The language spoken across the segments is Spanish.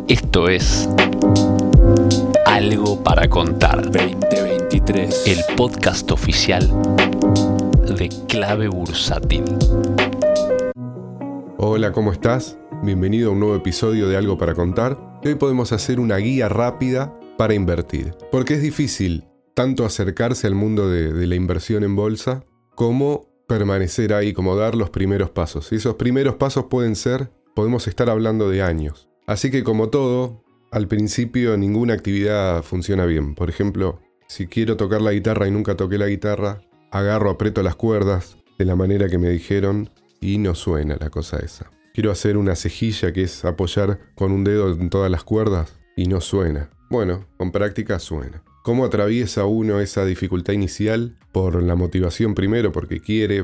Esto es Algo para Contar 2023, el podcast oficial de Clave Bursátil. Hola, ¿cómo estás? Bienvenido a un nuevo episodio de Algo para Contar. Hoy podemos hacer una guía rápida para invertir, porque es difícil tanto acercarse al mundo de la inversión en bolsa como permanecer ahí, como dar los primeros pasos. Y esos primeros pasos podemos estar hablando de años. Así que como todo, al principio ninguna actividad funciona bien. Por ejemplo, si quiero tocar la guitarra y nunca toqué la guitarra, aprieto las cuerdas de la manera que me dijeron y no suena la cosa esa. Quiero hacer una cejilla, que es apoyar con un dedo en todas las cuerdas, y no suena. Bueno, con práctica suena. ¿Cómo atraviesa uno esa dificultad inicial? Por la motivación primero, porque quiere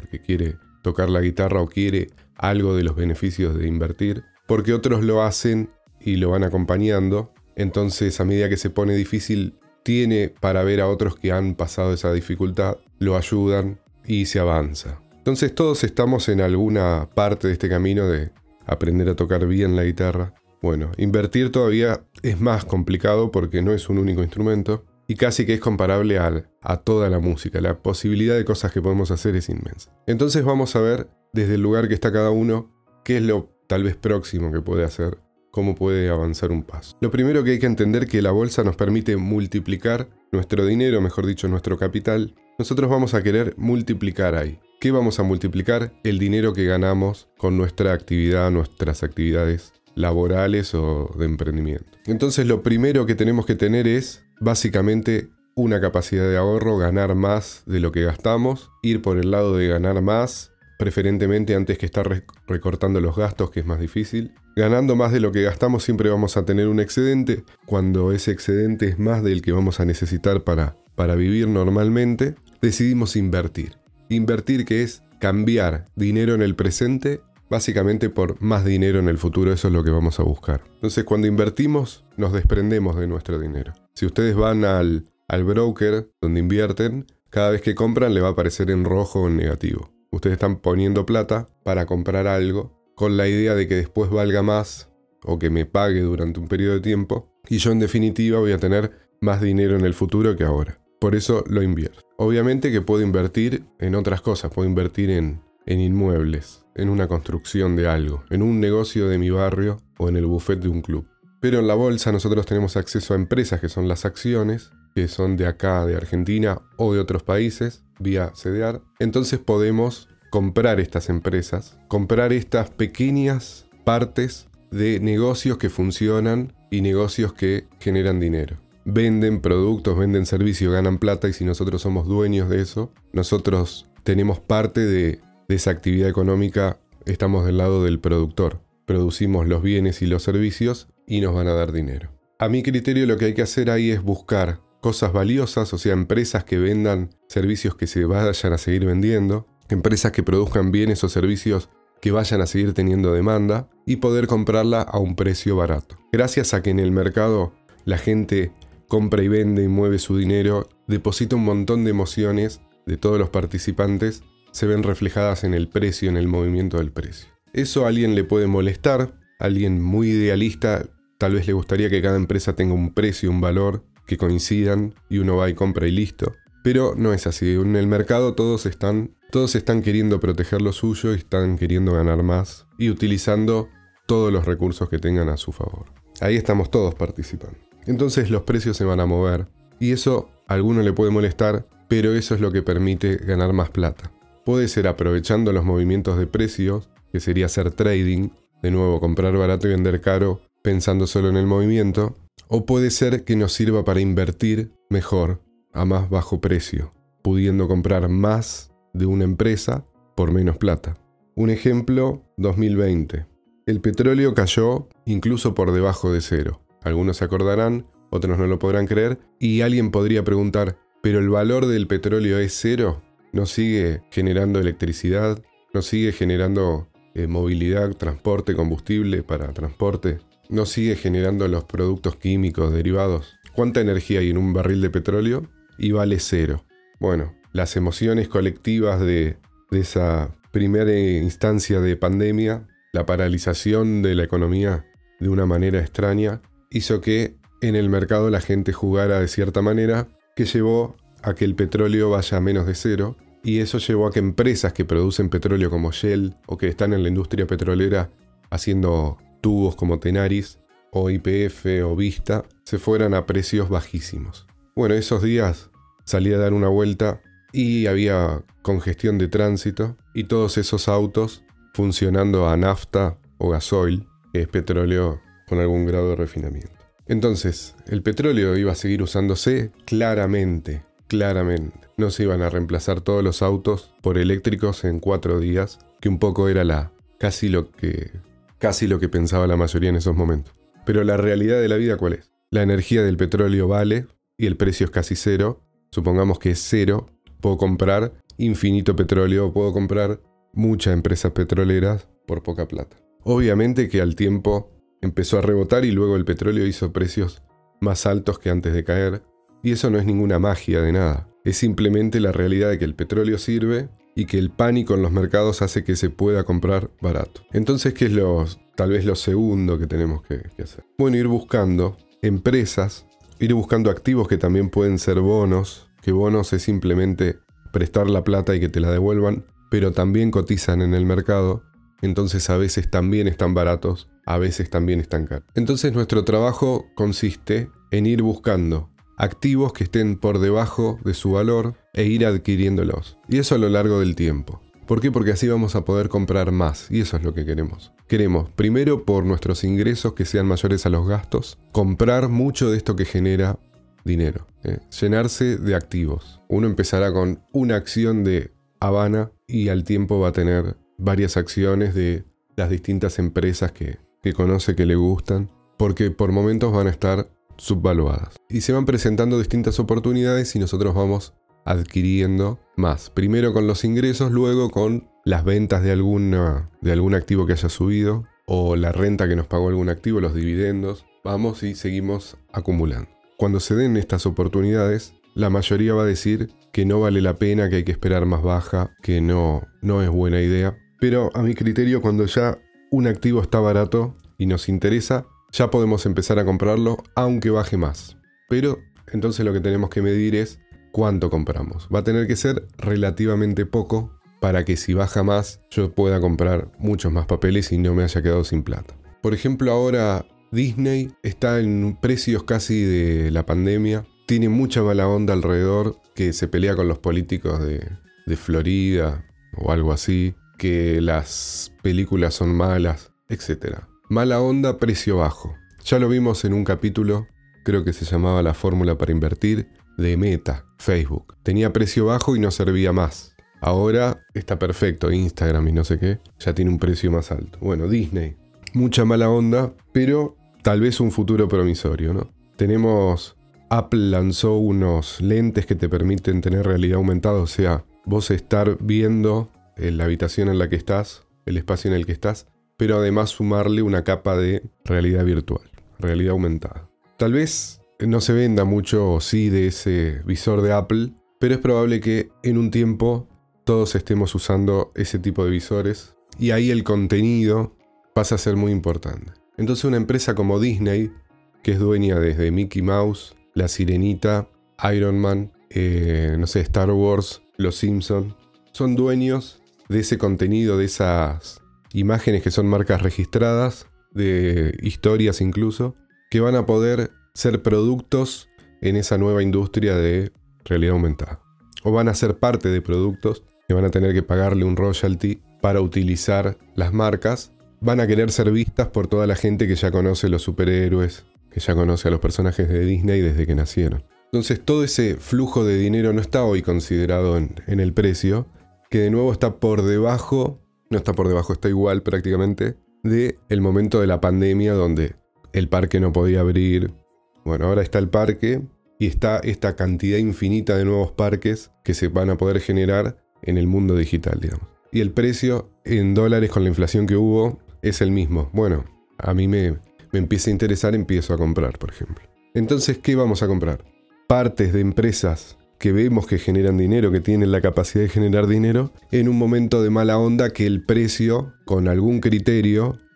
tocar la guitarra o quiere algo de los beneficios de invertir, porque otros lo hacen y lo van acompañando. Entonces, a medida que se pone difícil, tiene para ver a otros que han pasado esa dificultad, lo ayudan y se avanza. Entonces todos estamos en alguna parte de este camino de aprender a tocar bien la guitarra. Bueno, invertir todavía es más complicado porque no es un único instrumento y casi que es comparable a toda la música. La posibilidad de cosas que podemos hacer es inmensa. Entonces vamos a ver desde el lugar que está cada uno qué es lo tal vez próximo que puede hacer, cómo puede avanzar un paso. Lo primero que hay que entender es que la bolsa nos permite multiplicar nuestro dinero, mejor dicho, nuestro capital. Nosotros vamos a querer multiplicar ahí. ¿Qué vamos a multiplicar? El dinero que ganamos con nuestra actividad, nuestras actividades laborales o de emprendimiento. Entonces lo primero que tenemos que tener es básicamente una capacidad de ahorro, ganar más de lo que gastamos, ir por el lado de ganar más, preferentemente antes que estar recortando los gastos, que es más difícil. Ganando más de lo que gastamos siempre vamos a tener un excedente. Cuando ese excedente es más del que vamos a necesitar para vivir normalmente, decidimos invertir. Invertir, que es cambiar dinero en el presente básicamente por más dinero en el futuro. Eso es lo que vamos a buscar. Entonces, cuando invertimos, nos desprendemos de nuestro dinero. Si ustedes van al broker donde invierten, cada vez que compran le va a aparecer en rojo o en negativo. Ustedes están poniendo plata para comprar algo con la idea de que después valga más o que me pague durante un periodo de tiempo, y yo en definitiva voy a tener más dinero en el futuro que ahora. Por eso lo invierto. Obviamente que puedo invertir en otras cosas, puedo invertir en inmuebles, en una construcción de algo, en un negocio de mi barrio o en el buffet de un club. Pero en la bolsa nosotros tenemos acceso a empresas que son las acciones, que son de acá, de Argentina o de otros países, vía CDR. Entonces podemos comprar estas empresas, comprar estas pequeñas partes de negocios que funcionan y negocios que generan dinero. Venden productos, venden servicios, ganan plata, y si nosotros somos dueños de eso, nosotros tenemos parte de esa actividad económica, estamos del lado del productor. Producimos los bienes y los servicios y nos van a dar dinero. A mi criterio, lo que hay que hacer ahí es buscar cosas valiosas, o sea, empresas que vendan servicios que se vayan a seguir vendiendo, empresas que produzcan bienes o servicios que vayan a seguir teniendo demanda, y poder comprarla a un precio barato. Gracias a que en el mercado la gente compra y vende y mueve su dinero, deposita un montón de emociones de todos los participantes, se ven reflejadas en el precio, en el movimiento del precio. Eso a alguien le puede molestar, a alguien muy idealista tal vez le gustaría que cada empresa tenga un precio, un valor, que coincidan y uno va y compra y listo. Pero no es así. En el mercado todos están queriendo proteger lo suyo y están queriendo ganar más y utilizando todos los recursos que tengan a su favor. Ahí estamos todos participando. Entonces los precios se van a mover y eso a alguno le puede molestar, pero eso es lo que permite ganar más plata. Puede ser aprovechando los movimientos de precios, que sería hacer trading, de nuevo comprar barato y vender caro pensando solo en el movimiento, o puede ser que nos sirva para invertir mejor, a más bajo precio, pudiendo comprar más de una empresa por menos plata. Un ejemplo, 2020. El petróleo cayó incluso por debajo de cero. Algunos se acordarán, otros no lo podrán creer, y alguien podría preguntar, ¿pero el valor del petróleo es cero? ¿No sigue generando electricidad? ¿No sigue generando movilidad, transporte, combustible para transporte? ¿No sigue generando los productos químicos derivados? ¿Cuánta energía hay en un barril de petróleo? Y vale cero. Bueno, las emociones colectivas de esa primera instancia de pandemia, la paralización de la economía de una manera extraña, hizo que en el mercado la gente jugara de cierta manera, que llevó a que el petróleo vaya a menos de cero, y eso llevó a que empresas que producen petróleo como Shell o que están en la industria petrolera haciendo tubos como Tenaris o YPF o Vista se fueran a precios bajísimos. Bueno, esos días salí a dar una vuelta y había congestión de tránsito y todos esos autos funcionando a nafta o gasoil, que es petróleo con algún grado de refinamiento. Entonces, el petróleo iba a seguir usándose claramente. No se iban a reemplazar todos los autos por eléctricos en 4 días, que un poco era casi lo que pensaba la mayoría en esos momentos. Pero la realidad de la vida, ¿cuál es? La energía del petróleo vale y el precio es casi cero. Supongamos que es cero. Puedo comprar infinito petróleo, puedo comprar muchas empresas petroleras por poca plata. Obviamente que al tiempo empezó a rebotar y luego el petróleo hizo precios más altos que antes de caer. Y eso no es ninguna magia de nada. Es simplemente la realidad de que el petróleo sirve y que el pánico en los mercados hace que se pueda comprar barato. Entonces, ¿qué es tal vez lo segundo que tenemos que hacer? Bueno, ir buscando empresas, ir buscando activos que también pueden ser bonos, que bonos es simplemente prestar la plata y que te la devuelvan, pero también cotizan en el mercado, entonces a veces también están baratos, a veces también están caros. Entonces nuestro trabajo consiste en ir buscando activos que estén por debajo de su valor e ir adquiriéndolos. Y eso a lo largo del tiempo. ¿Por qué? Porque así vamos a poder comprar más. Y eso es lo que queremos. Queremos, primero, por nuestros ingresos que sean mayores a los gastos, comprar mucho de esto que genera dinero. Llenarse de activos. Uno empezará con una acción de Habana y al tiempo va a tener varias acciones de las distintas empresas que conoce, que le gustan, porque por momentos van a estar subvaluadas. Y se van presentando distintas oportunidades y nosotros vamos adquiriendo más. Primero con los ingresos, luego con las ventas de algún activo que haya subido o la renta que nos pagó algún activo, los dividendos. Vamos y seguimos acumulando. Cuando se den estas oportunidades, la mayoría va a decir que no vale la pena, que hay que esperar más baja, que no es buena idea. Pero a mi criterio, cuando ya un activo está barato y nos interesa, ya podemos empezar a comprarlo aunque baje más. Pero entonces lo que tenemos que medir es cuánto compramos. Va a tener que ser relativamente poco para que si baja más yo pueda comprar muchos más papeles y no me haya quedado sin plata. Por ejemplo, ahora Disney está en precios casi de la pandemia. Tiene mucha mala onda alrededor, que se pelea con los políticos de Florida o algo así, que las películas son malas, etc. Mala onda, precio bajo. Ya lo vimos en un capítulo, creo que se llamaba La Fórmula para Invertir, de Meta, Facebook. Tenía precio bajo y no servía más. Ahora está perfecto, Instagram y no sé qué, ya tiene un precio más alto. Bueno, Disney, mucha mala onda, pero tal vez un futuro promisorio, ¿no? Apple lanzó unos lentes que te permiten tener realidad aumentada, o sea, vos estar viendo la habitación en la que estás, el espacio en el que estás, pero además sumarle una capa de realidad virtual, realidad aumentada. Tal vez no se venda mucho, sí, de ese visor de Apple, pero es probable que en un tiempo todos estemos usando ese tipo de visores y ahí el contenido pasa a ser muy importante. Entonces una empresa como Disney, que es dueña desde Mickey Mouse, La Sirenita, Iron Man, Star Wars, Los Simpson, son dueños de ese contenido, de esas imágenes que son marcas registradas, de historias incluso, que van a poder ser productos en esa nueva industria de realidad aumentada. O van a ser parte de productos que van a tener que pagarle un royalty para utilizar las marcas. Van a querer ser vistas por toda la gente que ya conoce los superhéroes, que ya conoce a los personajes de Disney desde que nacieron. Entonces todo ese flujo de dinero no está hoy considerado en el precio, que de nuevo está por debajo, no está por debajo, está igual prácticamente, del momento de la pandemia donde el parque no podía abrir. Bueno, ahora está el parque y está esta cantidad infinita de nuevos parques que se van a poder generar en el mundo digital, digamos. Y el precio en dólares con la inflación que hubo es el mismo. Bueno, a mí me empieza a interesar, empiezo a comprar, por ejemplo. Entonces, ¿qué vamos a comprar? Partes de empresas que vemos que generan dinero, que tienen la capacidad de generar dinero, en un momento de mala onda que el precio, con algún criterio,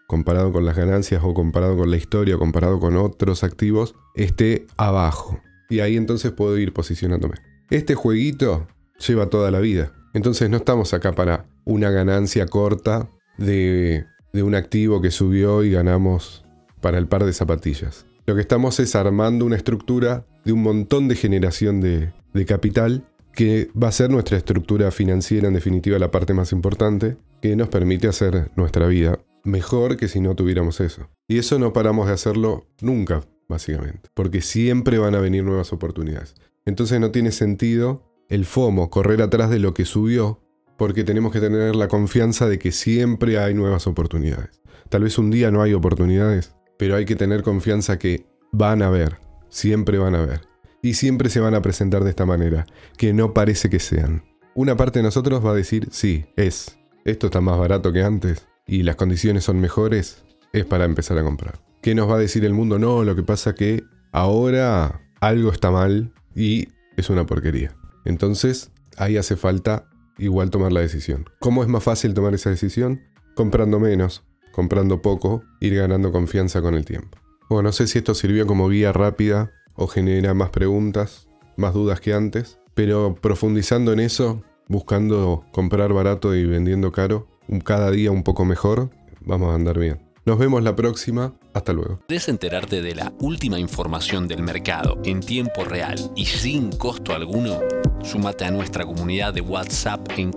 comparado con las ganancias o comparado con la historia, o comparado con otros activos, esté abajo. Y ahí entonces puedo ir posicionándome. Este jueguito lleva toda la vida. Entonces no estamos acá para una ganancia corta de un activo que subió y ganamos para el par de zapatillas. Lo que estamos es armando una estructura de un montón de generación de capital que va a ser nuestra estructura financiera, en definitiva la parte más importante, que nos permite hacer nuestra vida mejor que si no tuviéramos eso. Y eso no paramos de hacerlo nunca, básicamente, porque siempre van a venir nuevas oportunidades. Entonces no tiene sentido el FOMO, correr atrás de lo que subió, porque tenemos que tener la confianza de que siempre hay nuevas oportunidades. Tal vez un día no hay oportunidades, pero hay que tener confianza que van a haber, siempre van a haber. Y siempre se van a presentar de esta manera, que no parece que sean. Una parte de nosotros va a decir, sí, esto está más barato que antes y las condiciones son mejores, es para empezar a comprar. ¿Qué nos va a decir el mundo? No, lo que pasa que ahora algo está mal y es una porquería. Entonces, ahí hace falta igual tomar la decisión. ¿Cómo es más fácil tomar esa decisión? Comprando menos, comprando poco, ir ganando confianza con el tiempo. Bueno, no sé si esto sirvió como guía rápida o genera más preguntas, más dudas que antes, pero profundizando en eso, buscando comprar barato y vendiendo caro, cada día un poco mejor, vamos a andar bien. Nos vemos la próxima. Hasta luego. ¿Querés enterarte de la última información del mercado en tiempo real y sin costo alguno? Súmate a nuestra comunidad de WhatsApp en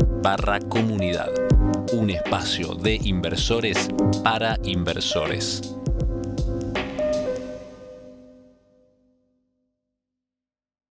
clavebursátil.com/comunidad. Un espacio de inversores para inversores.